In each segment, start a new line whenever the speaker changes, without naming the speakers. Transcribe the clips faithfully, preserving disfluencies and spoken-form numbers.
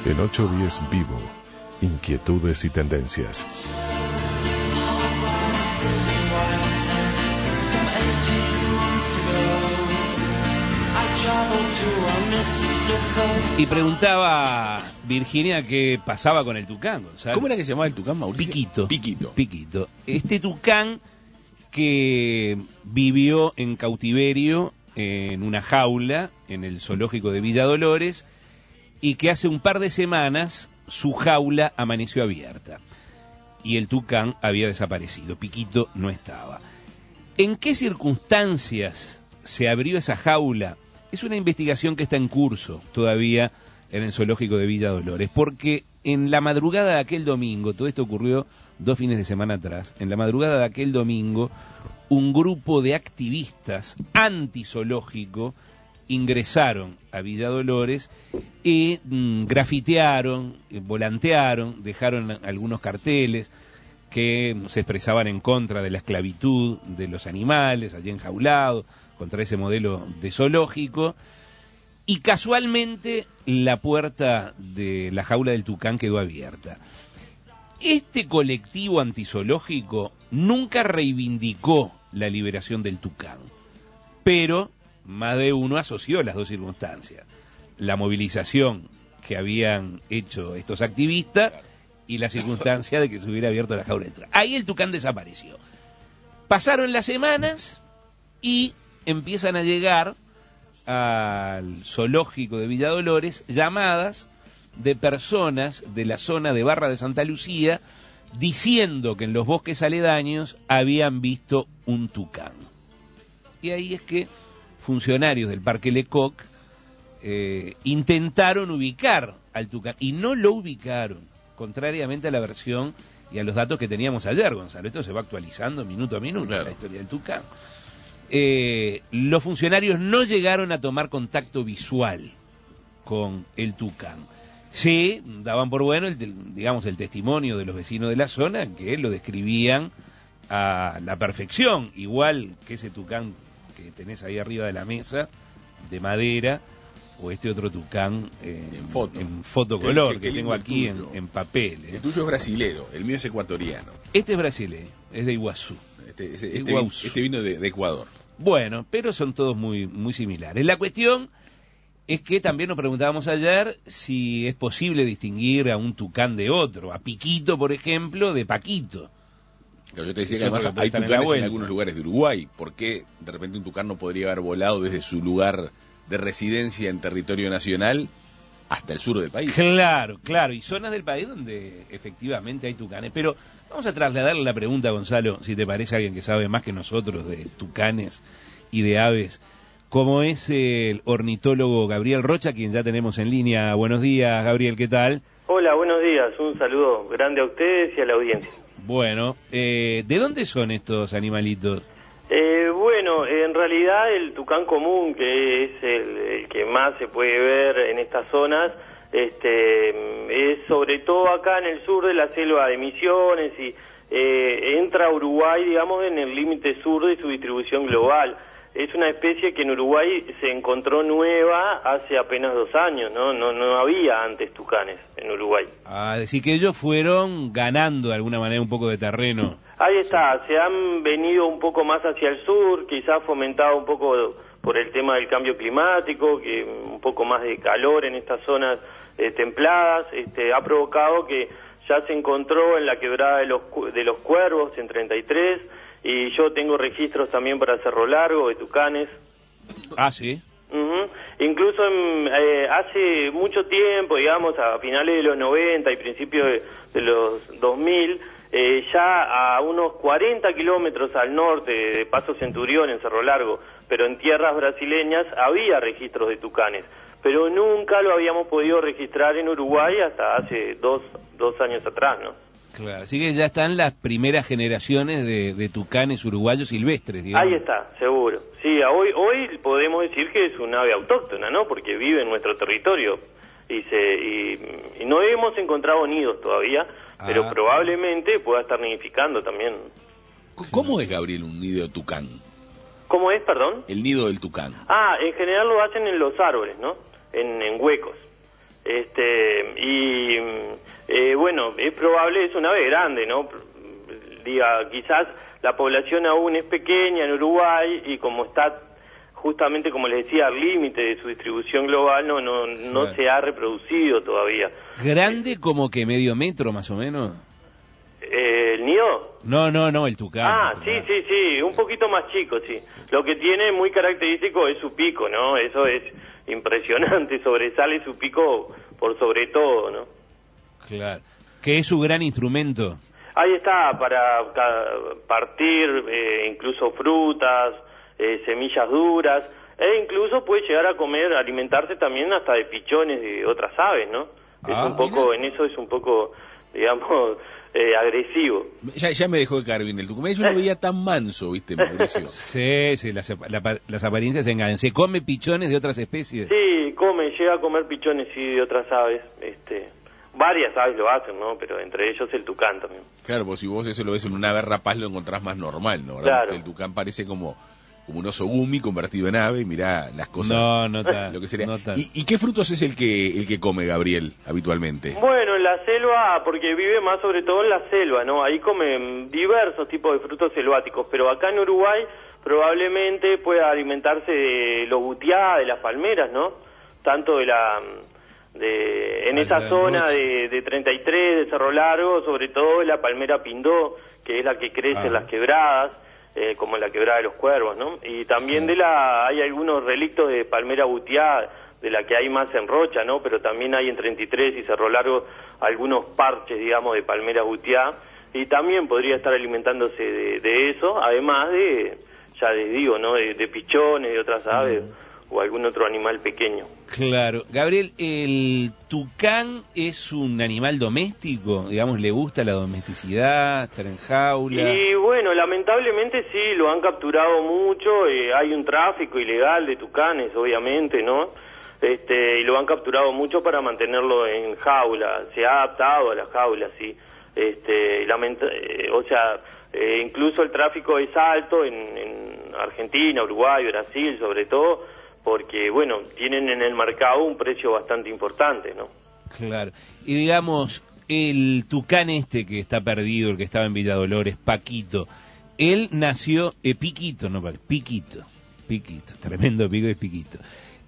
En ocho diez Vivo, inquietudes y tendencias.
Y preguntaba Virginia qué pasaba con el tucán, Gonzalo.
¿Cómo era que se llamaba el tucán, Mauricio?
Piquito.
Piquito.
Piquito. Este tucán que vivió en cautiverio en una jaula en el zoológico de Villa Dolores y que hace un par de semanas su jaula amaneció abierta y el tucán había desaparecido. Piquito no estaba. ¿En qué circunstancias se abrió esa jaula? Es una investigación que está en curso todavía en el zoológico de Villa Dolores, porque en la madrugada de aquel domingo, todo esto ocurrió dos fines de semana atrás, en la madrugada de aquel domingo, un grupo de activistas antizoológico ingresaron a Villa Dolores y mmm, grafitearon, volantearon, dejaron algunos carteles que se expresaban en contra de la esclavitud de los animales allí enjaulados, contra ese modelo de zoológico, y casualmente la puerta de la jaula del tucán quedó abierta. Este colectivo antizoológico nunca reivindicó la liberación del tucán, pero más de uno asoció las dos circunstancias: la movilización que habían hecho estos activistas y la circunstancia de que se hubiera abierto la jaula del tucán. Ahí el tucán desapareció. Pasaron las semanas y empiezan a llegar al zoológico de Villa Dolores llamadas de personas de la zona de Barra de Santa Lucía diciendo que en los bosques aledaños habían visto un tucán. Y ahí es que funcionarios del Parque Lecoq eh, intentaron ubicar al tucán y no lo ubicaron, contrariamente a la versión y a los datos que teníamos ayer, Gonzalo. Esto se va actualizando minuto a minuto, claro, la historia del tucán. Eh, los funcionarios no llegaron a tomar contacto visual con el tucán. Sí, daban por bueno, el, digamos, el testimonio de los vecinos de la zona, que lo describían a la perfección, igual que ese tucán que tenés ahí arriba de la mesa, de madera, o este otro tucán eh,
en foto,
en fotocolor,
que,
que tengo aquí en, en papel. ¿eh?
El tuyo es brasilero, el mío es ecuatoriano.
Este es brasileño, es de Iguazú.
Este, este, este, Iguazú. este vino de, de Ecuador.
Bueno, pero son todos muy, muy similares. La cuestión es que también nos preguntábamos ayer si es posible distinguir a un tucán de otro, a Piquito, por ejemplo, de Paquito.
Pero yo te decía que además hay tucanes en, en algunos lugares de Uruguay. ¿Por qué de repente un tucán no podría haber volado desde su lugar de residencia en territorio nacional hasta el sur del país?
Claro, claro, y zonas del país donde efectivamente hay tucanes. Pero vamos a trasladarle la pregunta, Gonzalo, si te parece alguien que sabe más que nosotros de tucanes y de aves, como es el ornitólogo Gabriel Rocha, quien ya tenemos en línea. Buenos días, Gabriel, ¿qué tal?
Hola, buenos días, un saludo grande a ustedes y a la audiencia.
Bueno, eh, ¿de dónde son estos animalitos?
Eh, bueno, en realidad el tucán común, que es el, el que más se puede ver en estas zonas, este, es sobre todo acá en el sur de la selva de Misiones y eh, entra a Uruguay, digamos, en el límite sur de su distribución global. Es una especie que en Uruguay se encontró nueva hace apenas dos años, ¿no? No, no había antes tucanes en Uruguay.
Ah, decir que ellos fueron ganando de alguna manera un poco de terreno.
Ahí está, se han venido un poco más hacia el sur, quizás fomentado un poco por el tema del cambio climático, que un poco más de calor en estas zonas eh, templadas, este, ha provocado que ya se encontró en la quebrada de los, de los Cuervos en treinta y tres, y yo tengo registros también para Cerro Largo de tucanes.
Ah, sí.
Uh-huh. Incluso en, eh, hace mucho tiempo, digamos, a finales de los noventa y principios de, de los dos mil, eh, ya a unos cuarenta kilómetros al norte de Paso Centurión, en Cerro Largo, pero en tierras brasileñas, había registros de tucanes, pero nunca lo habíamos podido registrar en Uruguay hasta hace dos, dos años atrás, ¿no?
Claro, así que ya están las primeras generaciones de, de tucanes uruguayos silvestres, digamos.
Ahí está, seguro. Sí, a hoy hoy podemos decir que es un ave autóctona, ¿no? Porque vive en nuestro territorio y se y, y no hemos encontrado nidos todavía, ah. pero probablemente pueda estar nidificando también.
¿Cómo es, Gabriel, un nido de tucán?
¿Cómo es, perdón?
El nido del tucán.
Ah, en general lo hacen en los árboles, ¿no? En, en huecos. Este, y eh, bueno, es probable, es un ave grande, ¿no? Diga, quizás la población aún es pequeña en Uruguay y como está justamente, como les decía, al límite de su distribución global, no no no claro. se ha reproducido todavía.
¿Grande como que medio metro más o menos?
Eh, ¿El nido?
No, no, no, el tucán.
Ah,
el
sí,
tucán.
sí, sí, un poquito más chico, sí. Lo que tiene muy característico es su pico, ¿no? Eso es impresionante, sobresale su pico por sobre todo, ¿no?
Claro. ¿Qué es su gran instrumento?
Ahí está, para partir eh, incluso frutas, eh, semillas duras, e incluso puede llegar a comer, alimentarse también hasta de pichones de otras aves, ¿no? Ah, es un poco, mira. En eso es un poco, digamos, eh, agresivo.
Ya, ya me dejó de caer bien el tucumán, yo no lo veía tan manso, ¿viste, Mauricio?
Sí, sí, las, la, las apariencias engañan. ¿Se come pichones de otras especies?
Sí, come, llega a comer pichones, sí, de otras aves, este... Varias aves lo hacen, ¿no? Pero entre ellos el tucán también.
Claro, pues si vos eso lo ves en una ave rapaz lo encontrás más normal, ¿no? ¿Verdad?
Claro.
El tucán parece como, como un oso gumi convertido en ave, mirá las cosas.
No, no tan,
lo que sería.
No tan.
¿Y, ¿Y qué frutos es el que el que come Gabriel habitualmente?
Bueno, en la selva, porque vive más sobre todo en la selva, ¿no? Ahí comen diversos tipos de frutos selváticos, pero acá en Uruguay probablemente pueda alimentarse de los butiá, de las palmeras, ¿no? Tanto de la... De, en esa zona de, de treinta y tres, de Cerro Largo, sobre todo la palmera pindó, que es la que crece ah. en las quebradas, eh, como en la quebrada de los Cuervos, ¿no? Y también sí. de la hay algunos relictos de palmera butiá, de la que hay más en Rocha, ¿no? Pero también hay en treinta y tres y Cerro Largo algunos parches, digamos, de palmera butiá, y también podría estar alimentándose de, de eso, además de, ya les digo, ¿no? De, de pichones, de otras aves. Mm. O algún otro animal pequeño.
Claro. Gabriel, ¿el tucán es un animal doméstico? Digamos, ¿le gusta la domesticidad, estar en jaula?
Y bueno, lamentablemente sí, lo han capturado mucho, eh, hay un tráfico ilegal de tucanes, obviamente, ¿no? Este, y lo han capturado mucho para mantenerlo en jaula, se ha adaptado a la jaula, sí. Este, lamenta eh, o sea, eh, incluso el tráfico es alto en, en Argentina, Uruguay, Brasil, sobre todo, porque, bueno, tienen en el mercado un precio bastante importante, ¿no?
Claro. Y digamos, el tucán este que está perdido, el que estaba en Villa Dolores, Paquito, él nació, eh, Piquito, no, Piquito, Piquito, tremendo pico es Piquito.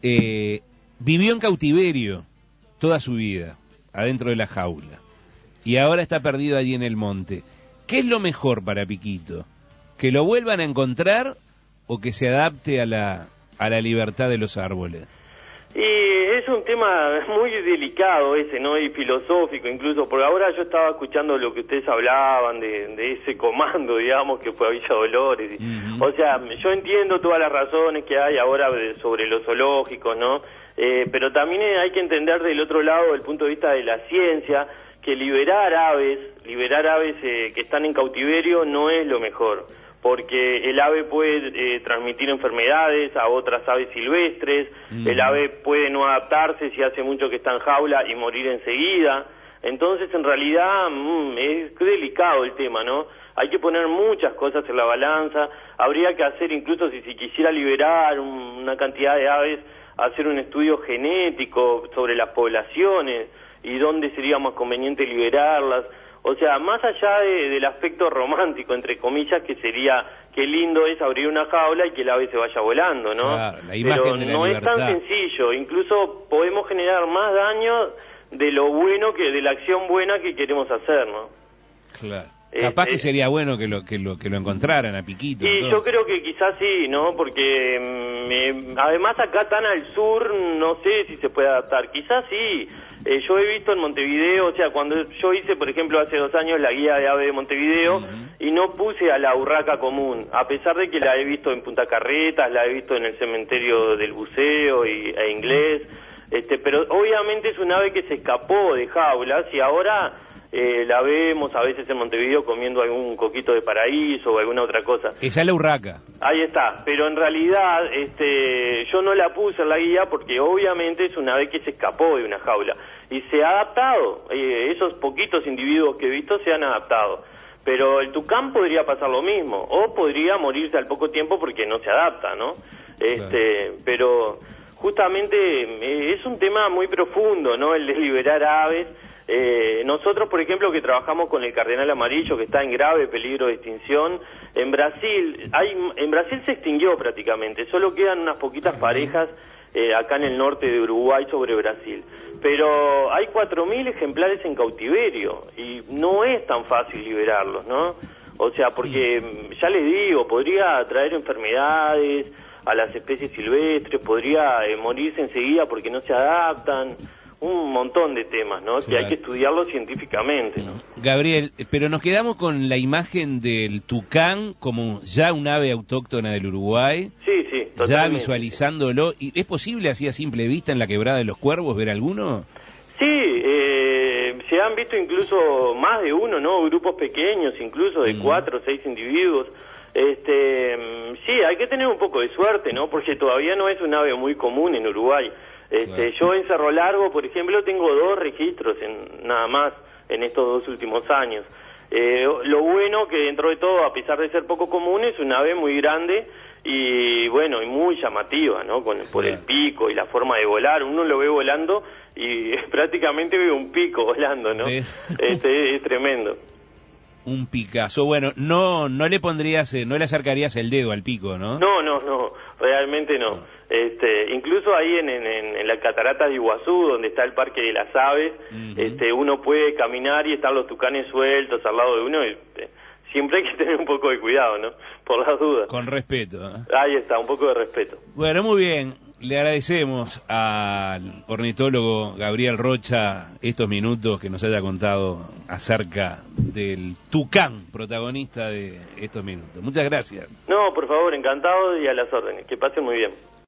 Eh, vivió en cautiverio toda su vida, adentro de la jaula, y ahora está perdido allí en el monte. ¿Qué es lo mejor para Piquito? ¿Que lo vuelvan a encontrar o que se adapte a la... a la libertad de los árboles?
Y es un tema muy delicado ese, ¿no? Y filosófico incluso, porque ahora yo estaba escuchando lo que ustedes hablaban de, de ese comando, digamos, que fue a Villa Dolores. Uh-huh. O sea, yo entiendo todas las razones que hay ahora de, sobre los zoológicos, ¿no? Eh, pero también hay que entender del otro lado, del punto de vista de la ciencia, que liberar aves, liberar aves eh, que están en cautiverio no es lo mejor, porque el ave puede eh, transmitir enfermedades a otras aves silvestres, mm. el ave puede no adaptarse si hace mucho que está en jaula y morir enseguida. Entonces, en realidad, mmm, es delicado el tema, ¿no? Hay que poner muchas cosas en la balanza, habría que hacer, incluso si se quisiera liberar un, una cantidad de aves, hacer un estudio genético sobre las poblaciones y dónde sería más conveniente liberarlas. O sea, más allá de, del aspecto romántico, entre comillas, que sería, qué lindo es abrir una jaula y que el ave se vaya volando, ¿no?
Claro, la imagen
Pero
de la
no
libertad.
Es tan sencillo, incluso podemos generar más daño de lo bueno que, de la acción buena que queremos hacer, ¿no?
Claro. Capaz eh, que sería bueno que lo que lo que lo encontraran a Piquito.
Y entonces. Yo creo que quizás sí, ¿no? Porque eh, además acá tan al sur, no sé si se puede adaptar. Quizás sí. Eh, yo he visto en Montevideo, o sea, cuando yo hice, por ejemplo, hace dos años la guía de ave de Montevideo, uh-huh. y no puse a la urraca común, a pesar de que la he visto en Punta Carretas, la he visto en el cementerio del Buceo y, e Inglés, este, pero obviamente es un ave que se escapó de jaulas y ahora eh, la vemos a veces en Montevideo comiendo algún coquito de paraíso o alguna otra cosa.
Esa es la urraca.
Ahí está, pero en realidad este, yo no la puse en la guía porque obviamente es una ave que se escapó de una jaula y se ha adaptado, eh, esos poquitos individuos que he visto se han adaptado, pero el tucán podría pasar lo mismo, o podría morirse al poco tiempo porque no se adapta, ¿no? Este, claro. Pero justamente eh, es un tema muy profundo, ¿no? El de liberar aves. Eh, nosotros, por ejemplo, que trabajamos con el cardenal amarillo, que está en grave peligro de extinción, en Brasil, hay, en Brasil se extinguió prácticamente, solo quedan unas poquitas parejas eh, acá en el norte de Uruguay sobre Brasil. Pero hay cuatro mil ejemplares en cautiverio y no es tan fácil liberarlos, ¿no? O sea, porque ya les digo, podría traer enfermedades a las especies silvestres, podría eh, morirse enseguida porque no se adaptan. Un montón de temas, ¿no? Claro. Que hay que estudiarlo científicamente, ¿no?
Gabriel, pero nos quedamos con la imagen del tucán como ya un ave autóctona del Uruguay.
Sí, sí, totalmente.
Ya visualizándolo. ¿Y es posible así a simple vista en la Quebrada de los Cuervos ver alguno?
Sí, eh, se han visto incluso más de uno, ¿no? Grupos pequeños, incluso de mm. cuatro o seis individuos. Este, sí, hay que tener un poco de suerte, ¿no? Porque todavía no es un ave muy común en Uruguay. Este, yo en Cerro Largo, por ejemplo, tengo dos registros en, nada más en estos dos últimos años. Eh, lo bueno que dentro de todo, a pesar de ser poco común, es una ave muy grande y bueno, y muy llamativa, ¿no? Con, por el pico y la forma de volar. Uno lo ve volando y prácticamente ve un pico volando, ¿no? Este, es tremendo.
Un picazo. Bueno, no no le pondrías, no le acercarías el dedo al pico, ¿no?
No, no, no, realmente no. no. Este, incluso ahí en, en, en la catarata de Iguazú, donde está el Parque de las Aves, uh-huh. este, uno puede caminar y están los tucanes sueltos al lado de uno y este, siempre hay que tener un poco de cuidado, ¿no? Por las dudas.
Con respeto, ¿eh?
Ahí está, un poco de respeto.
Bueno, muy bien. Le agradecemos al ornitólogo Gabriel Rocha estos minutos que nos haya contado acerca del tucán, protagonista de estos minutos. Muchas gracias.
No, por favor, encantado y a las órdenes. Que pasen muy bien.